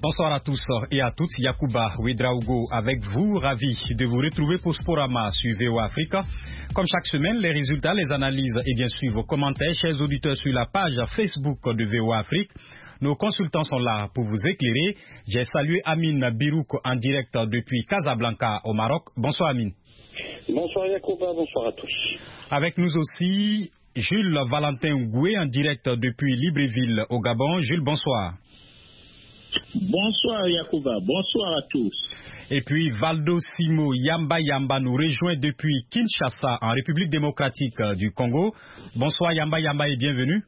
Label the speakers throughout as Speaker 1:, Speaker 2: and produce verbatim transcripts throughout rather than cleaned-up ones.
Speaker 1: Bonsoir à tous et à toutes, Yacouba Ouedraogo avec vous, ravi de vous retrouver pour Sporama sur V O A Afrique. Comme chaque semaine, les résultats, les analyses et bien sûr vos commentaires, chers auditeurs, sur la page Facebook de V O A Afrique. Nos consultants sont là pour vous éclairer. J'ai salué Amine Birouk en direct depuis Casablanca au Maroc. Bonsoir Amine.
Speaker 2: Bonsoir Yacouba, bonsoir à tous.
Speaker 1: Avec nous aussi Jules Valentin Goué en direct depuis Libreville au Gabon. Jules, bonsoir.
Speaker 3: Bonsoir Yacouba, bonsoir à tous.
Speaker 1: Et puis Valdo Simo Yamba Yamba nous rejoint depuis Kinshasa en République démocratique du Congo. Bonsoir Yamba Yamba et bienvenue.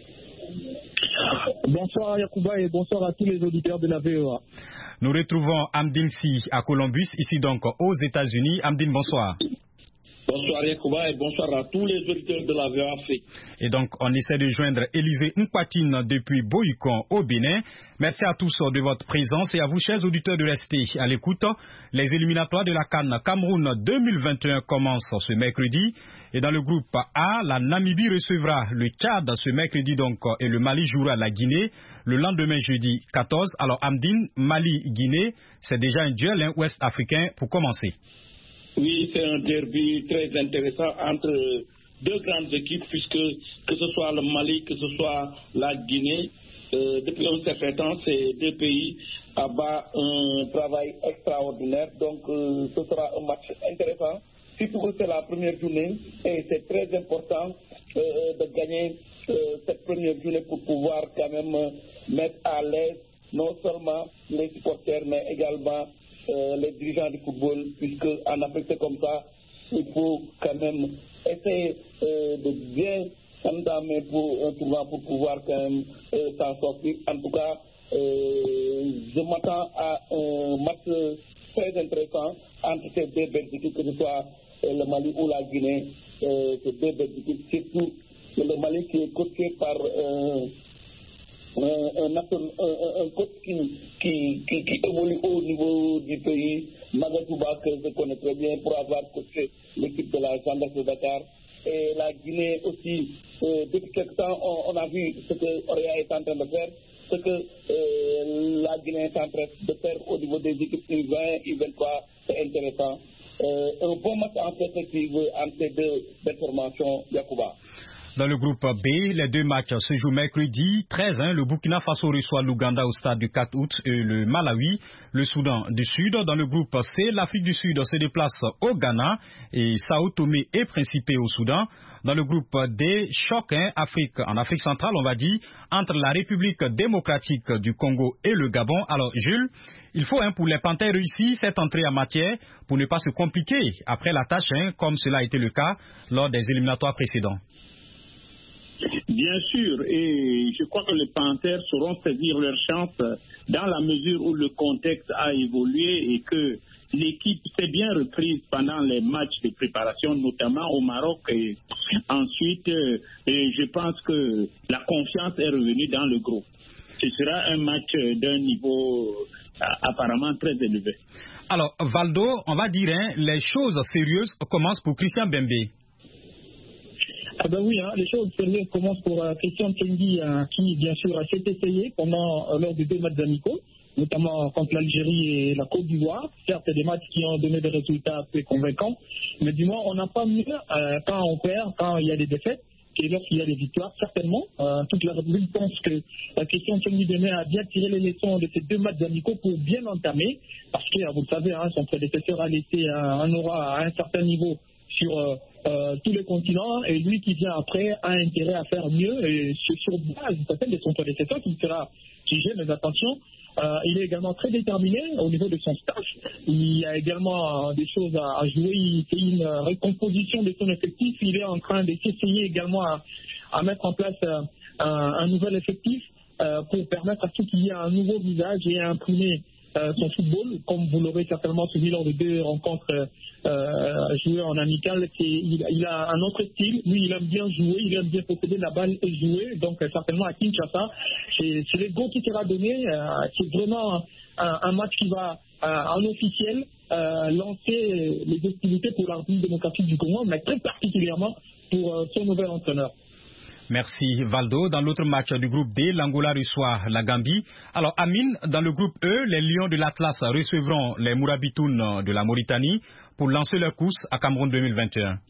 Speaker 4: Bonsoir Yacouba et bonsoir à tous les auditeurs de la V O A.
Speaker 1: Nous retrouvons Amdine Si à Columbus, ici donc aux États-Unis. Amdine, bonsoir.
Speaker 2: Bonsoir Yacouba et bonsoir à tous les auditeurs de la V O A Afrique.
Speaker 1: Et donc, on essaie de joindre Élisée Nkwatine depuis Boycon au Bénin. Merci à tous de votre présence et à vous, chers auditeurs, de rester à l'écoute. Les éliminatoires de la CAN Cameroun deux mille vingt et un commencent ce mercredi. Et dans le groupe A, la Namibie recevra le Tchad ce mercredi donc et le Mali jouera la Guinée le lendemain jeudi quatorze. Alors Amdine, Mali-Guinée, c'est déjà un duel hein, ouest africain pour commencer.
Speaker 2: Oui, c'est un derby très intéressant entre deux grandes équipes, puisque que ce soit le Mali, que ce soit la Guinée, euh, depuis un certain temps, ces deux pays abattent un travail extraordinaire. Donc, euh, ce sera un match intéressant. Surtout que c'est la première journée et c'est très important euh, de gagner euh, cette première journée pour pouvoir quand même euh, mettre à l'aise non seulement les supporters, mais également Euh, les dirigeants du football, puisque en Afrique c'est comme ça, il faut quand même essayer euh, de bien entamer pour un tournoi pour pouvoir quand même euh, s'en sortir. En tout cas, euh, je m'attends à un match très intéressant entre ces deux belles équipes, que ce soit euh, le Mali ou la Guinée, euh, ces deux belles équipes, surtout le Mali qui est coaché par euh, Un, un, un, un coach qui, qui, qui, qui évolue au niveau du pays, Magatouba, que je connais très bien pour avoir coaché l'équipe de la gendarmerie de Dakar. Et la Guinée aussi, euh, depuis quelque temps, on, on a vu ce que Orea est en train de faire, ce que euh, la Guinée est en train de faire au niveau des équipes U vingt, U vingt-trois, c'est intéressant. Euh, un bon match en perspective entre ces deux, deux formations, Yacouba.
Speaker 1: Dans le groupe B, les deux matchs se jouent mercredi treize. Hein, le Burkina Faso reçoit l'Ouganda au stade du quatre août et le Malawi, le Soudan du Sud. Dans le groupe C, l'Afrique du Sud se déplace au Ghana et Sao Tomé et Principe au Soudan. Dans le groupe D, choc hein, Afrique, en Afrique centrale, on va dire, entre la République démocratique du Congo et le Gabon. Alors, Jules, il faut hein, pour les Panthères réussir cette entrée en matière pour ne pas se compliquer après la tâche, hein, comme cela a été le cas lors des éliminatoires précédents.
Speaker 3: Bien sûr, et je crois que les Panthères sauront saisir leur chance dans la mesure où le contexte a évolué et que l'équipe s'est bien reprise pendant les matchs de préparation, notamment au Maroc. Et ensuite, et je pense que la confiance est revenue dans le groupe. Ce sera un match d'un niveau apparemment très élevé.
Speaker 1: Alors, Valdo, on va dire, hein, les choses sérieuses commencent pour Christian Bembé.
Speaker 4: Ah ben oui, hein, les choses sérieuses commencent pour euh, Christian Tchengi, euh, qui bien sûr s'est essayé pendant euh, lors des deux matchs amicaux, notamment contre l'Algérie et la Côte d'Ivoire. Certes, c'est des matchs qui ont donné des résultats assez convaincants, mais du moins on n'a pas mieux euh, quand on perd, quand il y a des défaites, et lorsqu'il y a des victoires. Certainement, euh, toute la République pense que euh, Christian Tchengi Deme a bien tiré les leçons de ces deux matchs amicaux pour bien entamer, parce que vous le savez, hein, son prédécesseur a laissé un, un aura à un certain niveau sur euh, euh, tous les continents, et lui qui vient après a intérêt à faire mieux, et sur, sur base certaine de son prédécesseur qui sera jugé. Mais attention, euh, il est également très déterminé au niveau de son staff. Il y a également euh, des choses à, à jouer. Il fait une euh, recomposition de son effectif. Il est en train de s'essayer également à, à mettre en place euh, un, un nouvel effectif euh, pour permettre à ceux qu'il y ait un nouveau visage et à imprimer Euh, son football, comme vous l'aurez certainement suivi lors de deux rencontres euh, jouées en amical. Il, il a un autre style. Lui, il aime bien jouer, il aime bien posséder la balle et jouer. Donc, euh, certainement à Kinshasa, c'est, c'est le go qui sera donné. Euh, c'est vraiment un, un match qui va, euh, en officiel, euh, lancer les hostilités pour la République démocratique du Congo, mais très particulièrement pour euh, son nouvel entraîneur.
Speaker 1: Merci Valdo. Dans l'autre match du groupe D, l'Angola reçoit la Gambie. Alors Amine, dans le groupe E, les Lions de l'Atlas recevront les Mourabitounes de la Mauritanie pour lancer leur course à Cameroun deux mille vingt et un.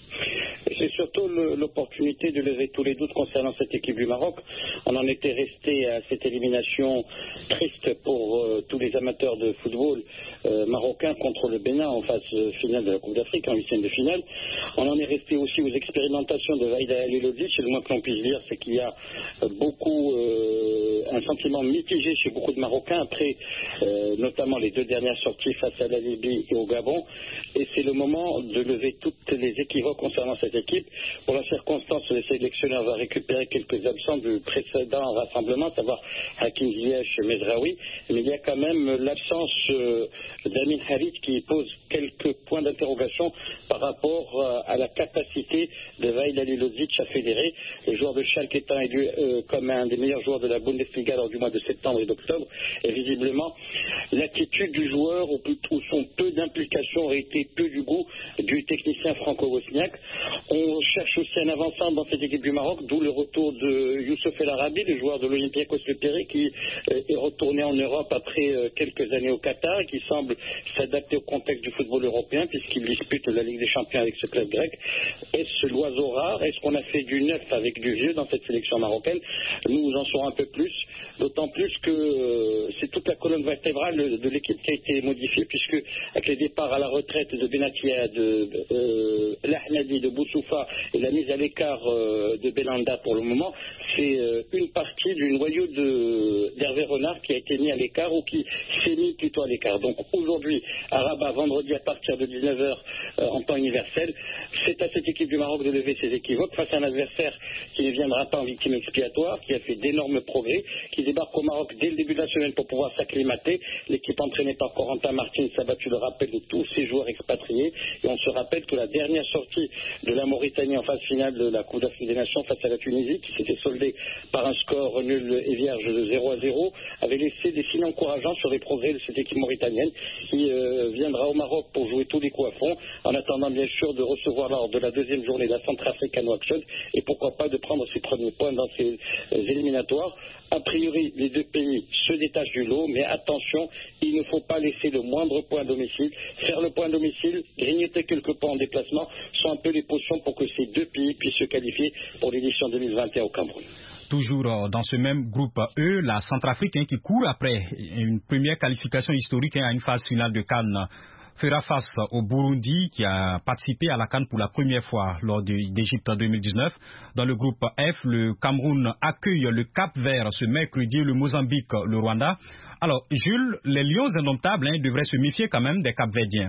Speaker 5: C'est surtout l'opportunité de lever tous les doutes concernant cette équipe du Maroc. On en était resté à cette élimination triste pour euh, tous les amateurs de football euh, marocains contre le Bénin en phase finale de la Coupe d'Afrique, en huitième de finale. On en est resté aussi aux expérimentations de Vaïda Halilovic, et le moins que l'on puisse dire, c'est qu'il y a beaucoup, euh, un sentiment mitigé chez beaucoup de Marocains après euh, notamment les deux dernières sorties face à la Libye et au Gabon. Et c'est le moment de lever toutes les équivoques concernant cette équipe. Pour la circonstance, le sélectionneur va récupérer quelques absents du précédent rassemblement, à savoir Hakim Ziyech et Mezraoui, mais il y a quand même l'absence euh, d'Amin Harit qui pose quelques points d'interrogation par rapport euh, à la capacité de Vaïd Halilovic à fédérer. Le joueur de Schalke étant élu euh, comme un des meilleurs joueurs de la Bundesliga lors du mois de septembre et d'octobre, et visiblement l'attitude du joueur ou, ou son peu d'implication aurait été peu du goût du technicien franco-bosniaque. On cherche aussi un avant-centre dans cette équipe du Maroc, d'où le retour de Youssef El Arabi, le joueur de l'Olympiakos Le Pirée, qui euh, est retourné en Europe après euh, quelques années au Qatar et qui semble s'adapter au contexte du football européen puisqu'il dispute la Ligue des Champions avec ce club grec. Est-ce l'oiseau rare? Est-ce qu'on a fait du neuf avec du vieux dans cette sélection marocaine? Nous en saurons un peu plus, d'autant plus que euh, c'est toute la colonne vertébrale de l'équipe qui a été modifiée, puisque avec les départs à la retraite de Benatia, de euh, Lahnadi, de Boussoufa et la mise à l'écart euh, de Belanda pour le moment, c'est euh, une partie du noyau d'Hervé Renard qui a été mis à l'écart ou qui s'est mis plutôt à l'écart. Donc aujourd'hui, à Rabat, vendredi à partir de dix-neuf heures euh, en temps universel, c'est à cette équipe du Maroc de lever ses équivoques face à un adversaire qui ne viendra pas en victime expiatoire, qui a fait d'énormes progrès, qui débarque au Maroc dès le début de la semaine pour pouvoir s'acclimater. L'équipe entraînée par Corentin Martins a battu le rappel de tous ses joueurs expatriés, et on se rappelle que la dernière sortie de la Mauritanie en phase finale de la Coupe d'Afrique des Nations face à la Tunisie, qui s'était soldée par un score nul et vierge de zéro à zéro, avait laissé des signes encourageants sur les progrès de cette équipe mauritanienne qui euh, viendra au Maroc pour jouer tous les coups à fond, en attendant bien sûr de recevoir lors de la deuxième journée la Centrafrique à Nouakchott, et pourquoi pas de prendre ses premiers points dans ces euh, éliminatoires. A priori, les deux pays se détachent du lot, mais attention, il ne faut pas laisser le moindre point à domicile. Faire le point à domicile, grignoter quelques points en déplacement, sont un peu les potions pour que ces deux pays puissent se qualifier pour l'édition deux mille vingt et un au Cameroun.
Speaker 1: Toujours dans ce même groupe E, la Centrafrique hein, qui court après une première qualification historique hein, à une phase finale de CAN fera face au Burundi qui a participé à la CAN pour la première fois lors d'Égypte en deux mille dix-neuf. Dans le groupe F, le Cameroun accueille le Cap-Vert ce mercredi, le Mozambique, le Rwanda. Alors, Jules, les Lions indomptables hein, devraient se méfier quand même des Cap-Verdiens.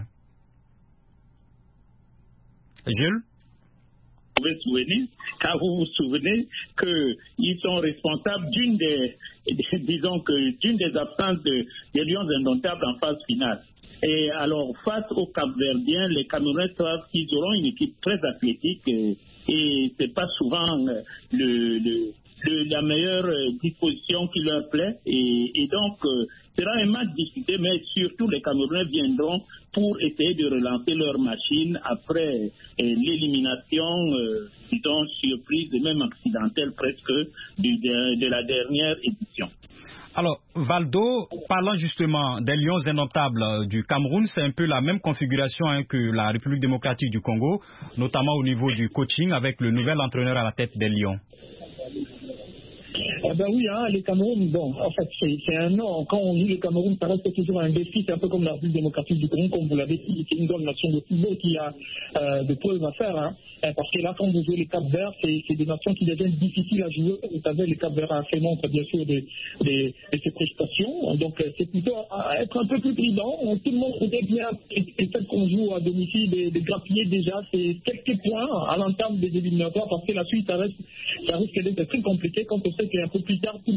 Speaker 1: Jules?
Speaker 3: Vous vous souvenez, car vous vous souvenez qu'ils sont responsables d'une des, disons que d'une des absences de, des Lions indomptables en phase finale. Et alors, face aux Cap-Verdiens, les Camerounais savent qu'ils auront une équipe très athlétique et, et c'est pas souvent le, le, le, la meilleure disposition qui leur plaît. Et, et donc, euh, sera un match disputé, mais surtout les Camerounais viendront pour essayer de relancer leur machine après euh, l'élimination, euh, disons, surprise et même accidentelle presque de, de, de la dernière édition.
Speaker 1: Alors, Valdo, parlant justement des Lions indomptables du Cameroun, c'est un peu la même configuration hein, que la République démocratique du Congo, notamment au niveau du coaching avec le nouvel entraîneur à la tête des Lions.
Speaker 4: Eh ben oui, hein, les Cameroun, bon, en fait, c'est un nom. Quand on dit le Cameroun, ça reste toujours un défi. C'est un peu comme la République démocratique du Congo, comme vous l'avez dit, c'est une grande nation de football qui a euh, de preuves à faire. Hein, parce que là, quand vous jouez les Cap-Verts, c'est des nations qui deviennent difficiles à jouer. Vous savez, les Cap-Verts a fait montre, bien sûr, de, de, de ses prestations. Donc, c'est plutôt à être un peu plus prudent. Tout le monde connaît bien le fait qu'on joue à domicile, de, de grappiller déjà c'est quelques points à l'entame des éliminatoires, parce que la suite, ça, reste, ça risque d'être très compliqué quand on sait qu'un peu plus tard, tout le monde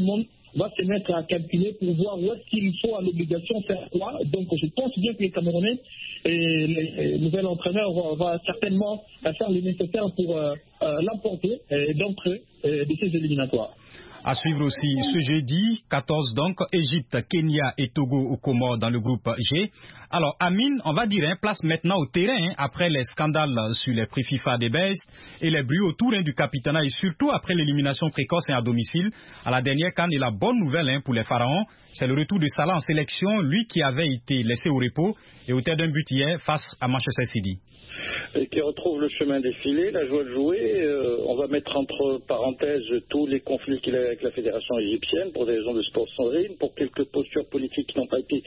Speaker 4: va se mettre à calculer pour voir où est-ce qu'il faut à l'obligation faire quoi. Donc je pense bien que les Camerounais et le nouvel entraîneur va, va certainement faire le nécessaire pour euh, euh, l'emporter et d'entrer euh, de ces éliminatoires.
Speaker 1: À suivre aussi ce jeudi quatorze, donc, Égypte, Kenya et Togo au Comores dans le groupe G. Alors, Amine, on va dire, hein, place maintenant au terrain, hein, après les scandales sur les prix FIFA des Best et les bruits autour hein, du capitana et surtout après l'élimination précoce hein, à domicile à la dernière CAN. Et la bonne nouvelle hein, pour les Pharaons, c'est le retour de Salah en sélection, lui qui avait été laissé au repos et au terme d'un but hier face à Manchester City.
Speaker 5: Et qui retrouve le chemin défilé, la joie de jouer. Euh, on va mettre entre parenthèses tous les conflits qu'il a avec la fédération égyptienne pour des raisons de sponsoring, pour quelques postures politiques qui n'ont pas été,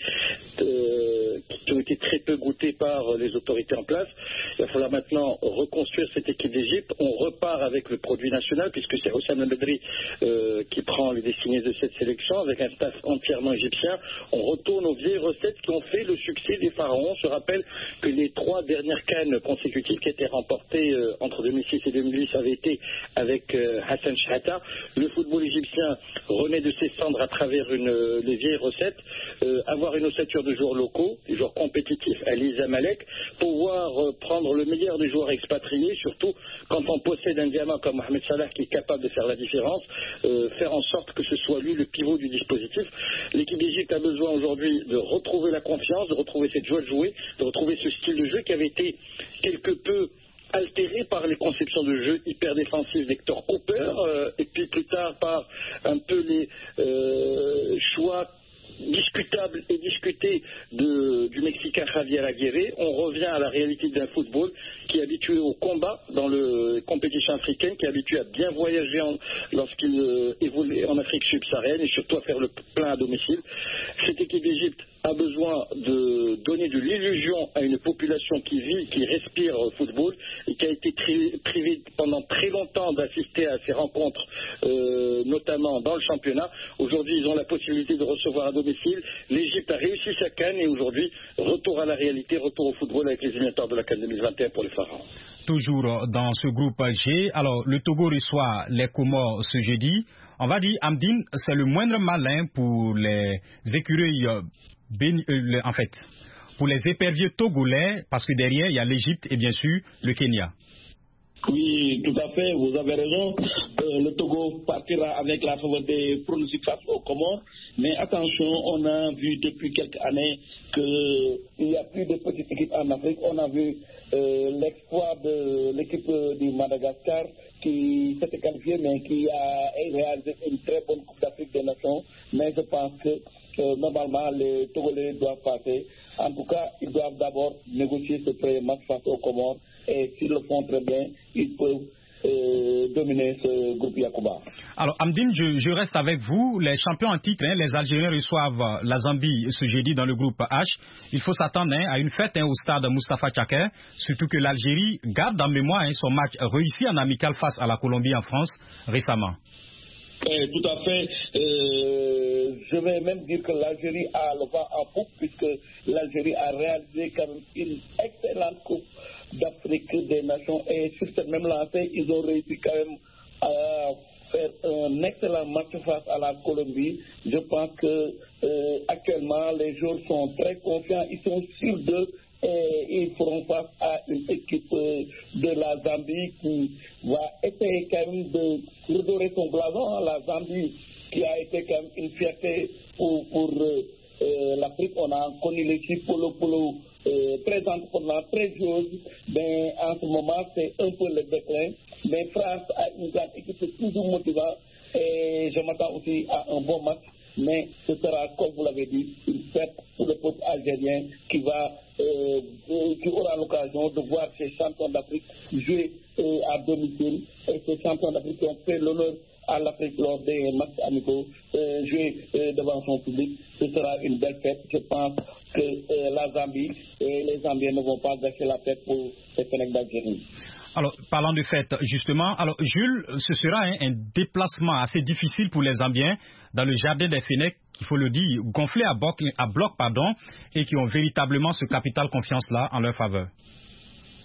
Speaker 5: euh, qui ont été très peu goûtées par les autorités en place. Il va falloir maintenant reconstruire cette équipe d'Égypte. On repart avec le produit national puisque c'est Hossam El Bedri euh, qui prend les destinées de cette sélection avec un staff entièrement égyptien. On retourne aux vieilles recettes qui ont fait le succès des Pharaons. On se rappelle que les trois dernières cannes consécutives qui étaient remportées euh, entre deux mille six et deux mille huit avaient été avec euh, Hassan Shahata. Le football égyptien renaît de ses cendres à travers une, euh, les vieilles recettes, euh, avoir une ossature de joueurs locaux, des joueurs compétitifs, Ali Zamalek, pouvoir euh, prendre le meilleur des joueurs expatriés, surtout quand on possède un diamant comme Mohamed Salah qui est capable de faire la différence, euh, faire en sorte que ce soit lui le pivot du dispositif. L'équipe d'Égypte a besoin aujourd'hui de retrouver la confiance, de retrouver cette joie de jouer, de retrouver ce style de jeu qui avait été quelque peu altéré par les conceptions de jeu hyper défensives d'Hector Cooper euh, et puis plus tard par un peu les euh, choix discutable et discuté de, du Mexicain Javier Aguirre. On revient à la réalité d'un football qui est habitué au combat dans le compétition africaine, qui est habitué à bien voyager en, lorsqu'il euh, évolue en Afrique subsaharienne et surtout à faire le plein à domicile. Cette équipe d'Égypte a besoin de donner de l'illusion à une population qui vit, qui respire football et qui a été tri- privée pendant très longtemps d'assister à ces rencontres, euh, notamment dans le championnat. Aujourd'hui, ils ont la possibilité de recevoir à domicile. L'Égypte a réussi sa CAN et aujourd'hui, retour à la réalité, retour au football avec les éliminatoires de la CAN deux mille vingt et un pour les Pharaons.
Speaker 1: Toujours dans ce groupe G, alors le Togo reçoit les Comores ce jeudi. On va dire, Amdine, c'est le moindre malin pour les écureuils, euh, béni, euh, en fait, pour les éperviers togolais, parce que derrière, il y a l'Égypte et bien sûr le Kenya.
Speaker 2: Oui, tout à fait, vous avez raison. Euh, le Togo partira avec la faveur des pronostics face aux Comores. Mais attention, on a vu depuis quelques années qu'il n'y a plus de petites équipes en Afrique. On a vu euh, l'exploit de l'équipe du Madagascar qui s'était qualifiée, mais qui a réalisé une très bonne Coupe d'Afrique des Nations. Mais je pense que euh, normalement, les Togolais doivent passer. En tout cas, ils doivent d'abord négocier ce premier match face aux Comores. Et s'ils le font très bien, ils peuvent euh, dominer ce groupe Yacouba.
Speaker 1: Alors, Amdine, je, je reste avec vous. Les champions en titre, hein, les Algériens reçoivent la Zambie ce jeudi dans le groupe H. Il faut s'attendre hein, à une fête hein, au stade Moustapha Tchaker, surtout que l'Algérie garde en mémoire hein, son match réussi en amical face à la Colombie en France récemment.
Speaker 2: Eh, tout à fait. Euh, je vais même dire que l'Algérie a le vent en poupe puisque l'Algérie a réalisé quand même une excellente Coupe d'Afrique des Nations et sur cette même lancée, ils ont réussi quand même à faire un excellent match face à la Colombie. Je pense que euh, actuellement les joueurs sont très confiants, ils sont sûrs d'eux et ils feront face à une équipe de la Zambie qui va essayer quand même de redorer son blason. La Zambie qui a été quand même une fierté pour, pour euh, l'Afrique. On a connu l'équipe Polo Polo euh, très entreprenante, très joueuse, mais en ce moment c'est un peu le déclin. Mais France a une grande équipe, c'est toujours motivant et je m'attends aussi à un bon match. Mais ce sera, comme vous l'avez dit, une fête pour le peuple algérien qui va, euh, qui aura l'occasion de voir ces champions d'Afrique jouer euh, à domicile. Et ces champions d'Afrique qui ont fait l'honneur à l'Afrique lors des matchs amicaux, euh, jouer euh, devant son public. Ce sera une belle fête. Je pense que euh, la Zambie et les Zambiens ne vont pas gâcher la fête pour ces Fennecs d'Algérie.
Speaker 1: Alors, parlant de fête, justement, alors Jules, ce sera hein, un déplacement assez difficile pour les Zambiens dans le jardin des Fennecs, qu'il faut le dire, gonflés à bloc, à bloc pardon, et qui ont véritablement ce capital confiance-là en leur faveur.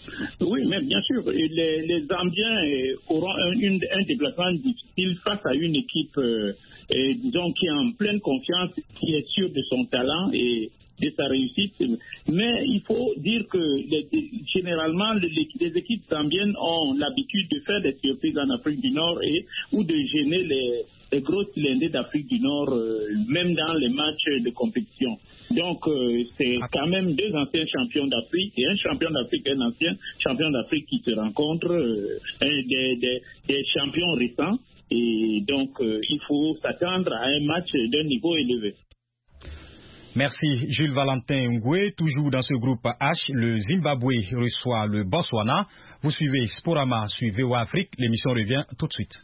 Speaker 3: Oui, mais bien sûr, les, les Zambiens auront un, une, un déplacement difficile face à une équipe, euh, et, disons, qui est en pleine confiance, qui est sûre de son talent et de sa réussite. Mais il faut dire que les, généralement, les, les équipes zambiennes ont l'habitude de faire des surprises en Afrique du Nord et ou de gêner les, les grosses cylindrées d'Afrique du Nord, euh, même dans les matchs de compétition. Donc, euh, c'est quand même deux anciens champions d'Afrique et un champion d'Afrique et un ancien champion d'Afrique qui se rencontrent, euh, des, des, des champions récents. Et donc, euh, il faut s'attendre à un match d'un niveau élevé.
Speaker 1: Merci Jules Valentin Ngoué. Toujours dans ce groupe H, le Zimbabwe reçoit le Botswana. Vous suivez Sporama sur V O A Afrique. L'émission revient tout de suite.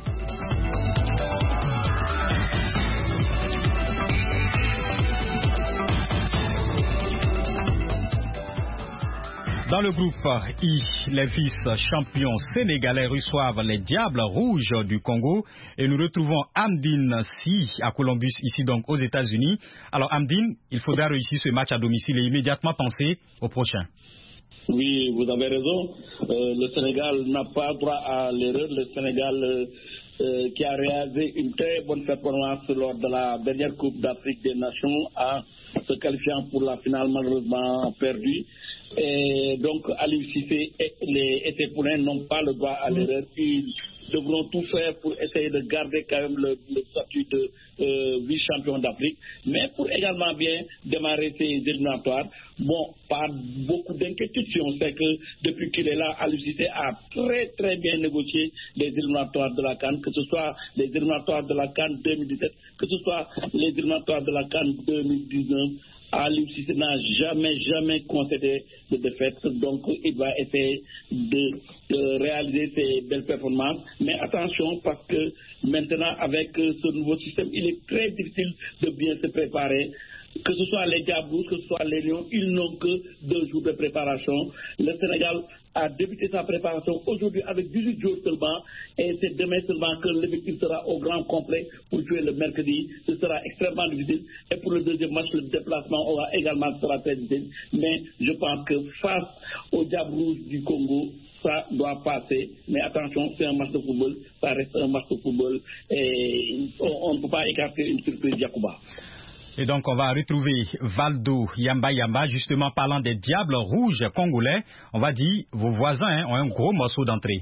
Speaker 1: Dans le groupe I, les vice-champions sénégalais reçoivent les Diables Rouges du Congo et nous retrouvons Amdine Si à Columbus, ici donc aux États-Unis. Alors Amdine, il faudra réussir ce match à domicile et immédiatement penser au prochain.
Speaker 2: Oui, vous avez raison. Euh, le Sénégal n'a pas droit à l'erreur. Le Sénégal euh, euh, qui a réalisé une très bonne performance lors de la dernière Coupe d'Afrique des Nations en se qualifiant pour la finale malheureusement perdue. Et donc, Aliou Cissé et, les, et ses poulains n'ont pas le droit à l'erreur. Ils devront tout faire pour essayer de garder quand même le, le statut de euh, vice-champion d'Afrique, mais pour également bien démarrer ces éliminatoires. Bon, pas beaucoup d'inquiétude si on sait que depuis qu'il est là, Aliou Cissé a très très bien négocié les éliminatoires de la CAN, que ce soit les éliminatoires de la CAN deux mille dix-sept, que ce soit les éliminatoires de la CAN deux mille dix-neuf. Aliou Cissé n'a jamais, jamais concédé de défaite, donc il va essayer de, de réaliser ses belles performances. Mais attention, parce que maintenant, avec ce nouveau système, il est très difficile de bien se préparer. Que ce soit les Diables, que ce soit les Lions, ils n'ont que deux jours de préparation. Le Sénégal a débuté sa préparation aujourd'hui avec dix-huit jours seulement et c'est demain seulement que l'effectif sera au grand complet pour jouer le mercredi. Ce sera extrêmement difficile et pour le deuxième match, le déplacement aura également sera très difficile. Mais je pense que face aux Diables du Congo, ça doit passer. Mais attention, c'est un match de football, ça reste un match de football et on, on ne peut pas écarter une surprise Yacouba.
Speaker 1: Et donc, on va retrouver Valdo Yamba Yamba, justement parlant des Diables Rouges congolais. On va dire, vos voisins hein, ont un gros morceau d'entrée.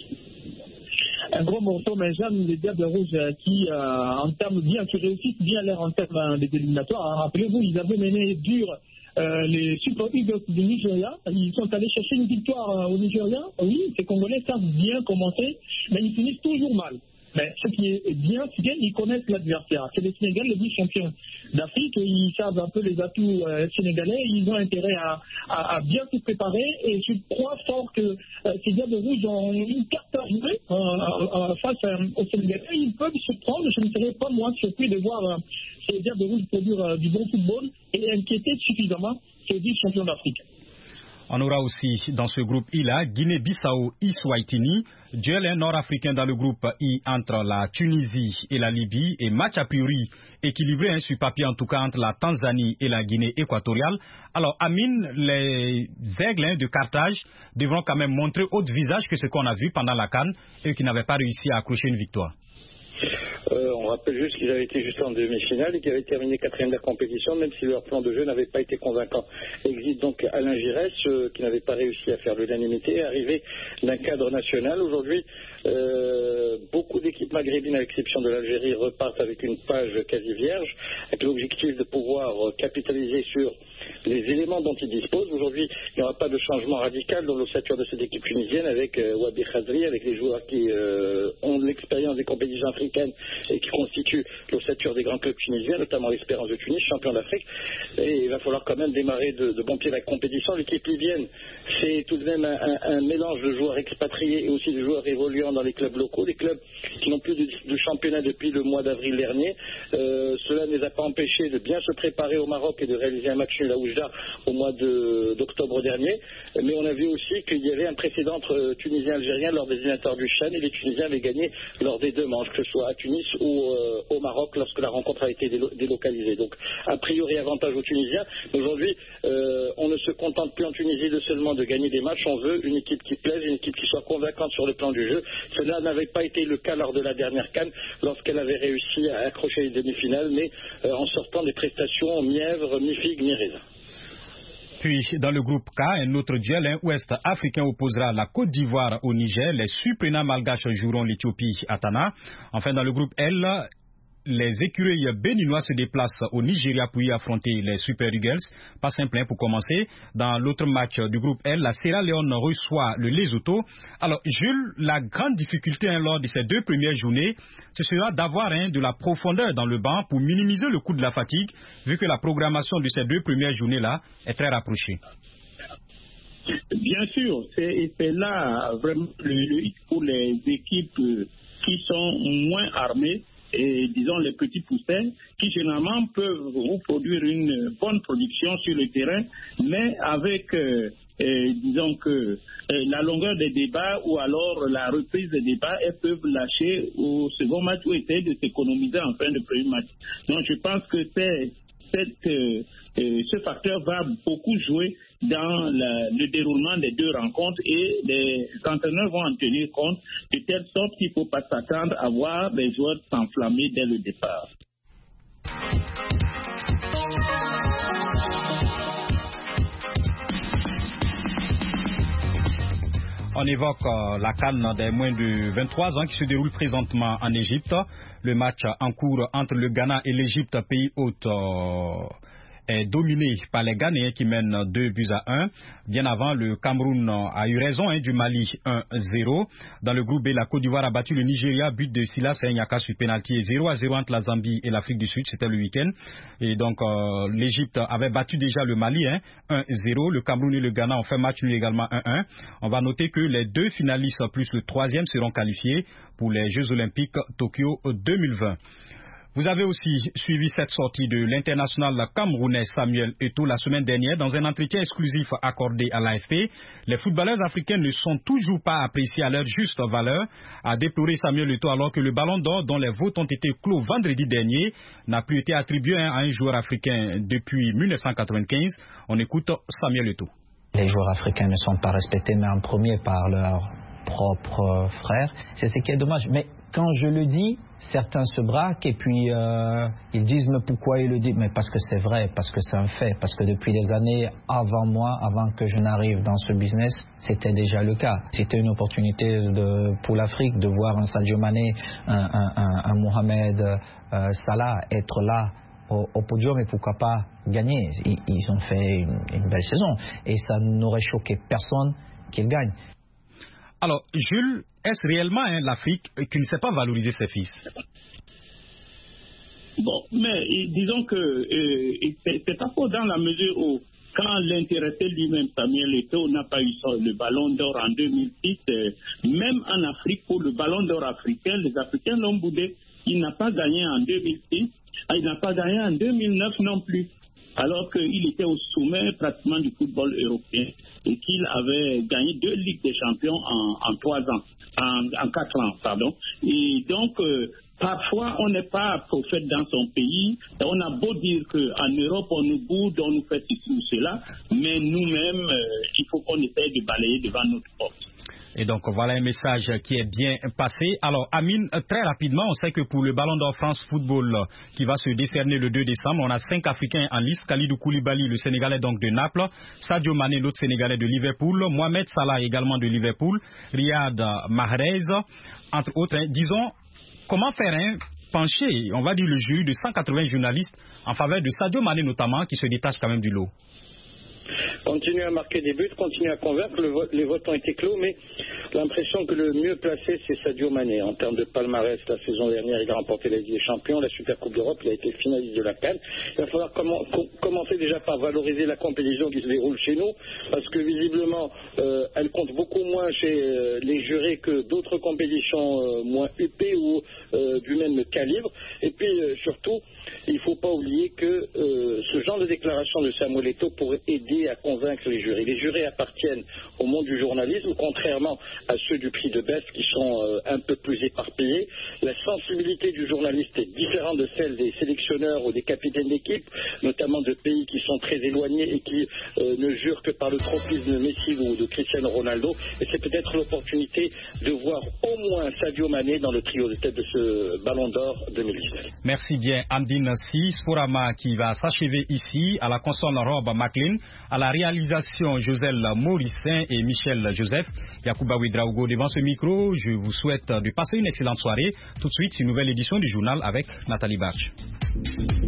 Speaker 4: Un gros morceau, mais j'aime les Diables Rouges qui, euh, en termes bien, qui réussissent bien l'air en termes des éliminatoires. Hein. Rappelez-vous, ils avaient mené dur euh, les Super Eagles du Nigeria. Ils sont allés chercher une victoire euh, au Nigeria. Oui, ces Congolais savent bien commencer, mais ils finissent toujours mal. Mais ce qui est bien, c'est qu'ils connaissent l'adversaire. C'est les Sénégalais, les vice-champions d'Afrique, ils savent un peu les atouts euh, sénégalais, ils ont intérêt à, à, à bien se préparer et je crois fort que euh, ces Diables Rouges ont une carte à jouer euh, euh, face euh, aux Sénégalais. Ils peuvent se prendre, je ne serais pas moins surpris de voir euh, ces Diables Rouges produire euh, du bon football et inquiéter suffisamment ces vice-champions d'Afrique.
Speaker 1: On aura aussi dans ce groupe I-là Guinée-Bissau, Eswatini, duel nord-africain dans le groupe I entre la Tunisie et la Libye et match a priori équilibré hein, sur papier en tout cas entre la Tanzanie et la Guinée équatoriale. Alors Amine, les aigles hein, de Carthage devront quand même montrer autre visage que ce qu'on a vu pendant la CAN et qui n'avaient pas réussi à accrocher une victoire.
Speaker 5: Euh, on rappelle juste qu'ils avaient été juste en demi-finale et qu'ils avaient terminé quatrième de la compétition, même si leur plan de jeu n'avait pas été convaincant. Existe donc Alain Giresse, euh, qui n'avait pas réussi à faire l'unanimité, arrivé d'un cadre national. Aujourd'hui, euh, beaucoup d'équipes maghrébines, à l'exception de l'Algérie, repartent avec une page quasi vierge, avec l'objectif de pouvoir capitaliser sur les éléments dont ils disposent. Aujourd'hui, il n'y aura pas de changement radical dans l'ossature de cette équipe tunisienne avec euh, Wabi Khazri, avec les joueurs qui euh, ont de l'expérience des compétitions africaines et qui constituent l'ossature des grands clubs tunisiens, notamment l'Espérance de Tunis, champion d'Afrique. Et il va falloir quand même démarrer de, de bon pied la compétition. L'équipe libyenne, c'est tout de même un, un, un mélange de joueurs expatriés et aussi de joueurs évoluant dans les clubs locaux, des clubs qui n'ont plus de, de championnat depuis le mois d'avril dernier. Euh, cela ne les a pas empêchés de bien se préparer au Maroc et de réaliser un match nul à Oujda au mois de, d'octobre dernier. Mais on a vu aussi qu'il y avait un précédent entre Tunisiens et Algériens lors des éliminatoires du Chan, et les Tunisiens avaient gagné lors des deux manches, que ce soit à Tunis ou euh, au Maroc lorsque la rencontre a été délo- délocalisée. Donc a priori avantage aux Tunisiens. Mais aujourd'hui, euh, on ne se contente plus en Tunisie de seulement de gagner des matchs. On veut une équipe qui plaise, une équipe qui soit convaincante sur le plan du jeu. Cela n'avait pas été le cas lors de la dernière CAN, lorsqu'elle avait réussi à accrocher les demi-finales, mais euh, en sortant des prestations mièvres, mi-figue, mi-raisin.
Speaker 1: Puis, dans le groupe K, un autre duel, un ouest africain opposera la Côte d'Ivoire au Niger. Les surprenants malgaches joueront l'Éthiopie à Tana. Enfin, dans le groupe L, les écureuils béninois se déplacent au Nigeria pour y affronter les Super Eagles. Pas simple hein, pour commencer. Dans l'autre match du groupe L, la Sierra Leone reçoit le Lesotho. Alors, Jules, la grande difficulté hein, lors de ces deux premières journées, ce sera d'avoir hein, de la profondeur dans le banc pour minimiser le coup de la fatigue, vu que la programmation de ces deux premières journées-là est très rapprochée.
Speaker 3: Bien sûr, c'est, c'est là vraiment le, le hic pour les équipes qui sont moins armées, et disons les petits poussins, qui généralement peuvent vous produire une bonne production sur le terrain, mais avec, euh, euh, disons que euh, la longueur des débats ou alors la reprise des débats, elles peuvent lâcher au second match ou essayer de s'économiser en fin de premier match. Donc je pense que c'est Cette, euh, euh, ce facteur va beaucoup jouer dans la, le déroulement des deux rencontres, et les entraîneurs vont en tenir compte de telle sorte qu'il ne faut pas s'attendre à voir les joueurs s'enflammer dès le départ.
Speaker 1: On évoque euh, la CAN des moins de vingt-trois ans qui se déroule présentement en Égypte. Le match en cours entre le Ghana et l'Égypte, pays hôte, euh, est dominé par les Ghanéens qui mènent deux buts à un. Bien avant, le Cameroun a eu raison hein, du Mali un zéro. Dans le groupe B, la Côte d'Ivoire a battu le Nigeria, but de Silas Nyaka sur pénalty, et zéro à zéro entre la Zambie et l'Afrique du Sud, c'était le week-end. Et donc euh, l'Égypte avait battu déjà le Mali hein, un zéro. Le Cameroun et le Ghana ont fait match nul également un un. On va noter que les deux finalistes plus le troisième seront qualifiés pour les Jeux Olympiques Tokyo deux mille vingt. Vous avez aussi suivi cette sortie de l'international camerounais Samuel Eto'o la semaine dernière dans un entretien exclusif accordé à l'A F P. Les footballeurs africains ne sont toujours pas appréciés à leur juste valeur, a déploré Samuel Eto'o, alors que le ballon d'or dont les votes ont été clos vendredi dernier n'a plus été attribué à un joueur africain depuis mille neuf cent quatre-vingt-quinze. On écoute Samuel Eto'o.
Speaker 6: Les joueurs africains ne sont pas respectés, mais en premier par leurs propres frères. C'est ce qui est dommage. Mais quand je le dis, certains se braquent et puis euh, ils disent mais pourquoi il le dit? Mais parce que c'est vrai, parce que c'est un fait, parce que depuis des années avant moi, avant que je n'arrive dans ce business, c'était déjà le cas. C'était une opportunité de, pour l'Afrique de voir un Sadio Mané, un, un, un, un Mohamed euh, Salah être là au, au podium et pourquoi pas gagner. Ils, ils ont fait une, une belle saison et ça n'aurait choqué personne qu'ils gagnent.
Speaker 1: Alors, Jules, est-ce réellement hein, l'Afrique qui ne sait pas valoriser ses fils?
Speaker 3: Bon, mais disons que euh, c'est, c'est pas faux dans la mesure où, quand l'intéressé lui-même, Samuel Eto'o, n'a pas eu le ballon d'or en deux mille six, euh, même en Afrique, pour le ballon d'or africain, les Africains l'ont boudé. Il n'a pas gagné en deux mille six, il n'a pas gagné en deux mille neuf non plus, alors qu'il était au sommet pratiquement du football européen et qu'il avait gagné deux Ligues des Champions en, en trois ans, en, en quatre ans, pardon. Et donc, euh, parfois, on n'est pas prophète dans son pays. Et on a beau dire qu'en Europe, on nous boude, on nous fait ceci ou cela, mais nous-mêmes, euh, il faut qu'on essaye de balayer devant notre porte.
Speaker 1: Et donc voilà un message qui est bien passé. Alors Amine, très rapidement, on sait que pour le Ballon d'Or France Football qui va se décerner le deux décembre, on a cinq Africains en liste. Khalidou Koulibaly, le Sénégalais donc de Naples, Sadio Mané, l'autre Sénégalais de Liverpool, Mohamed Salah également de Liverpool, Riyad Mahrez, entre autres. Hein. Disons, comment faire un pencher, on va dire le jury de cent quatre-vingts journalistes en faveur de Sadio Mané notamment, qui se détache quand même du lot?
Speaker 5: continue à marquer des buts, continue à convaincre. Le vote, les votes ont été clos, mais l'impression que le mieux placé, c'est Sadio Mané. En termes de palmarès, la saison dernière, il a remporté la Ligue des Champions, la Super Coupe d'Europe, il a été finaliste de la CAN. Il va falloir comment, com- commencer déjà par valoriser la compétition qui se déroule chez nous, parce que visiblement, euh, elle compte beaucoup moins chez euh, les jurés que d'autres compétitions euh, moins huppées ou euh, du même calibre. Et puis, euh, surtout, il ne faut pas oublier que euh, ce genre de déclaration de Samuel Eto'o pourrait aider à convaincre les jurés. Les jurés appartiennent au monde du journalisme, contrairement à ceux du prix de Best qui sont euh, un peu plus éparpillés. La sensibilité du journaliste est différente de celle des sélectionneurs ou des capitaines d'équipe, notamment de pays qui sont très éloignés et qui euh, ne jurent que par le tropisme de Messi ou de Cristiano Ronaldo. Et c'est peut-être l'opportunité de voir au moins Sadio Mané dans le trio de tête de ce Ballon d'Or deux mille dix-neuf.
Speaker 1: Merci bien, Amdine Si. Sporama qui va s'achever ici à la console Rob McLean, à la réalisation Joselle Morissin et Michel Joseph. Yacouba Ouedraogo devant ce micro. Je vous souhaite de passer une excellente soirée. Tout de suite, une nouvelle édition du journal avec Nathalie Barche.